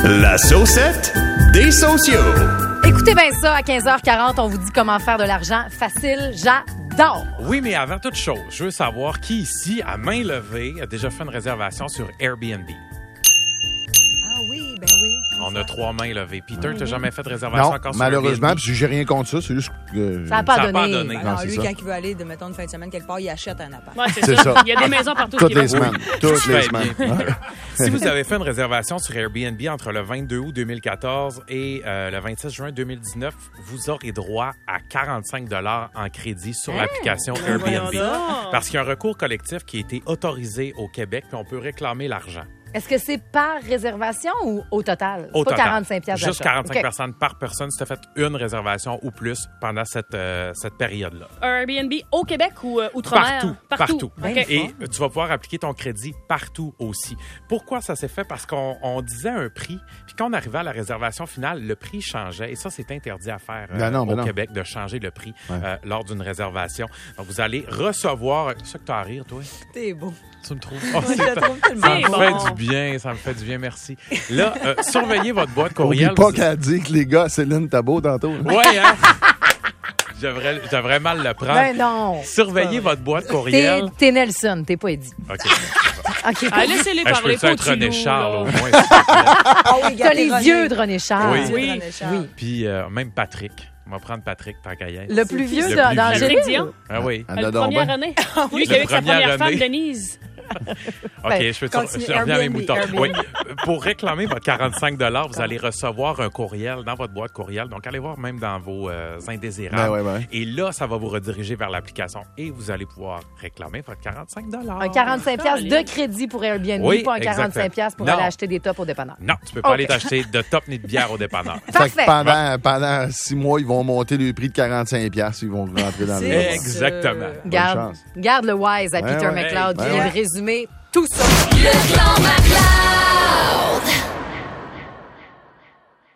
La saucette des sociaux. Écoutez bien ça, à 15h40, on vous dit comment faire de l'argent facile. J'adore! Oui, mais avant toute chose, je veux savoir qui ici, à main levée, a déjà fait une réservation sur Airbnb. Ah oui, ben oui. On a 3 mains levées. Peter, t'as jamais fait de réservation Non, encore sur malheureusement, Airbnb? puis j'ai rien contre ça. C'est juste que... Ça n'a pas Ça a pas donné. donné. Ben Non, non, c'est lui, ça. quand il veut aller, mettons, une fin de semaine quelque part, il achète un appart. Ouais, C'est ça. Il y a des maisons partout au Toutes les Québec. semaines. Toutes les Fais semaines. bien. Ouais. Si vous avez fait une réservation sur Airbnb entre le 22 août 2014 et le 26 juin 2019, vous aurez droit à 45 $ en crédit sur l'application Airbnb. voyons donc. Parce qu'il y a un recours collectif qui a été autorisé au Québec, puis on peut réclamer l'argent. Est-ce que c'est par réservation ou au total? Au pas total. 45 piastres Juste d'achat. 45 OK. personnes par personne si tu as fait une réservation ou plus pendant cette période-là. Un Airbnb au Québec ou outre-mer? Partout. OK. Et tu vas pouvoir appliquer ton crédit partout aussi. Pourquoi ça s'est fait? Parce qu'on disait un prix, puis quand on arrivait à la réservation finale, le prix changeait. Et ça, c'est interdit à faire au Québec, de changer le prix lors d'une réservation. Donc, vous allez recevoir... C'est ça que tu as à rire, toi? T'es beau. Tu me trouves? Moi, je le trouve tellement Ça me bon. fait du bien, ça me fait du bien, merci. Là, surveillez votre boîte Oublie courriel. pas qu'elle a dit que les gars, Céline, t'as beau tantôt. Ouais, hein? Je devrais mal le prendre. Ben non. Surveillez votre boîte courriel. T'es Nelson, t'es pas Eddie. OK. OK. Ah, laissez-les Je parler, peux pas être René au-dessus, Charles, au là. moins. s'il te plaît. Ah oui, T'as les yeux de René Charles. Oui. Oui. Oui. Puis même Patrick. On va prendre Patrick, tant qu'à y être. Le plus vieux Le dans plus dans vieux. le Patrick Dion? Ah oui. Elle Le a donc premier bien. René. Oui, Lui qui est avec sa le premier première femme, René. Denise. OK, Ben, continue. je reviens à mes Airbnb, moutons. Airbnb. Oui. Pour réclamer votre 45 $, vous allez recevoir un courriel dans votre boîte courriel. Donc, allez voir même dans vos indésirables. Ouais. Et là, ça va vous rediriger vers l'application et vous allez pouvoir réclamer votre 45 $. Un 45 piastres de crédit pour Airbnb, Oui, pas un 45 exactement. piastres pour Non. aller acheter des tops au dépanneur. Non, tu peux pas OK. aller t'acheter de top ni de bière au dépanneur. Fait Parfait. que pendant 6 mois, ils vont monter le prix de 45 $. Ils vont rentrer dans le... C'est Exactement. Bonne chance. Garde le wise à Ouais, Peter ouais. McLeod qui Ouais, vient ouais. de résumer tout ça.